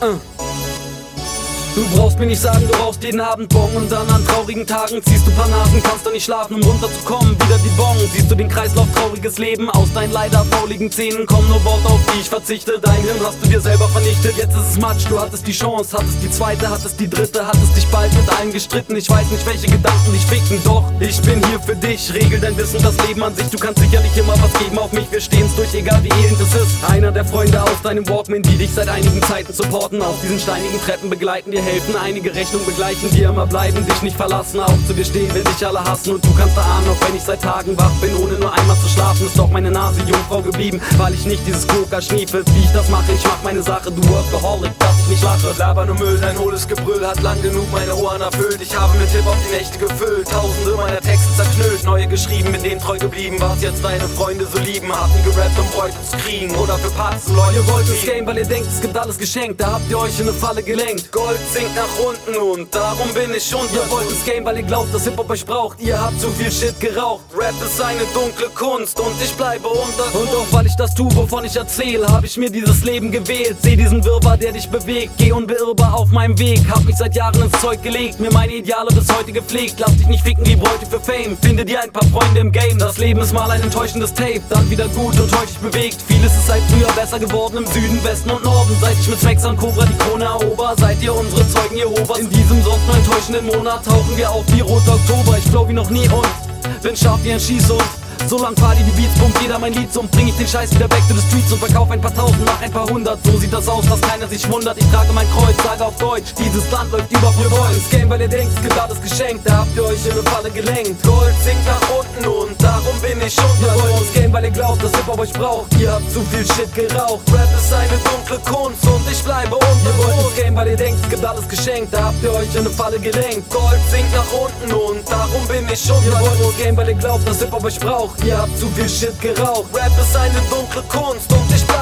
Du brauchst mir nicht sagen, du rauchst jeden Abend Bong und dann an traurigen Tagen ziehst du paar Nasen, kannst dann nicht schlafen, um runterzukommen. Wieder die Bong, siehst du den Kreislauf, trauriges Leben. Aus deinen leider fauligen Zähnen kommen nur Worte, auf die ich verzichte. Dein Hirn hast du dir selber vernichtet, jetzt ist es Matsch. Du hattest die Chance, hattest die zweite, hattest die dritte, hattest dich bald mit allen gestritten. Ich weiß nicht, welche Gedanken dich ficken, doch ich bin hier für dich. Regel dein Wissen, das Leben an sich, du kannst sicherlich immer was geben auf mich. Wir stehen's durch, egal wie elend es ist. Einer der Freunde aus deinem Walkman, die dich seit einigen Zeiten supporten. Auf diesen steinigen Treppen begleiten, dir helfen, einige Rechnungen begleichen, dir immer bleiben, dich nicht verlassen, auch zu dir stehen, wenn dich alle hassen. Und du kannst erahnen, auch wenn ich seit Tagen wach bin, ohne nur einmal zu schlafen, ist doch meine Nase Jungfrau geblieben, weil ich nicht dieses Coca schniefel, wie ich das mache. Ich mach meine Sache, du Workaholic, dass ich nicht lache. Laber nur Müll, dein hohles Gebrüll hat lang genug meine Ohren erfüllt. Ich habe mit Hip-Hop die Nächte gefüllt, tausende meiner Texte zerknüllt, neue geschrieben, mit denen treu geblieben. Was jetzt deine Freunde so lieben, hatten gerappt, um Bräute zu kriegen oder für Parts zu Leute. Ihr wollt das Game, weil ihr denkt, es gibt alles geschenkt, da habt ihr euch in eine Falle gelenkt. Gold sinkt nach unten und darum bin ich unter. Ihr wollt das Game, weil ihr glaubt, dass Hip-Hop euch braucht. Ihr habt zu viel Shit geraucht. Rap ist eine dunkle Kunst und ich bleibe unter. Und auch weil ich das tue, wovon ich erzähle, hab ich mir dieses Leben gewählt. Seh diesen Wirrwarr, der dich bewegt. Geh unbeirrbar auf meinem Weg. Hab mich seit Jahren ins Zeug gelegt, mir meine Ideale bis heute gepflegt. Lass dich nicht ficken wie Bräute für Fame. Finde dir ein paar Freunde im Game. Das Leben ist mal ein enttäuschendes Tape, dann wieder gut und heute bewegt. Vieles ist seit früher besser geworden im Süden, Westen und Norden. Seit ich mit Smacks und Cobra die Krone erober, seid ihr unsere Zeugen Jehovas. In diesem sonst nur enttäuschenden Monat tauchen wir auf wie roter Oktober. Ich flow wie noch nie und bin scharf wie ein Schießhund. So lang fahr die Beats, pumpt jeder mein Lied, so bring ich den Scheiß wieder back to the streets und verkauf ein paar tausend, mach ein paar hundert. So sieht das aus, dass keiner sich wundert. Ich trage mein Kreuz, sage auf Deutsch, dieses Land läuft über für euch. Das Game, weil ihr denkt, es gibt alles geschenkt, da habt ihr euch in eine Falle gelenkt. Gold sinkt nach unten und darum bin ich unter. Ihr wollt das Game, weil ihr glaubt, dass Hip-Hop euch braucht. Ihr habt zu viel Shit geraucht. Rap ist eine dunkle Kunst und ich bleibe unter. Ihr wollt das Game, weil ihr denkt, es gibt alles geschenkt, da habt ihr euch in eine Falle gelenkt. Gold sinkt nach unten und darum bin ich unter. Ihr wollt das Game, weil ihr glaubt, dass Hip-Hop euch braucht. Ihr habt zu viel Shit geraucht. Rap ist eine dunkle Kunst und ich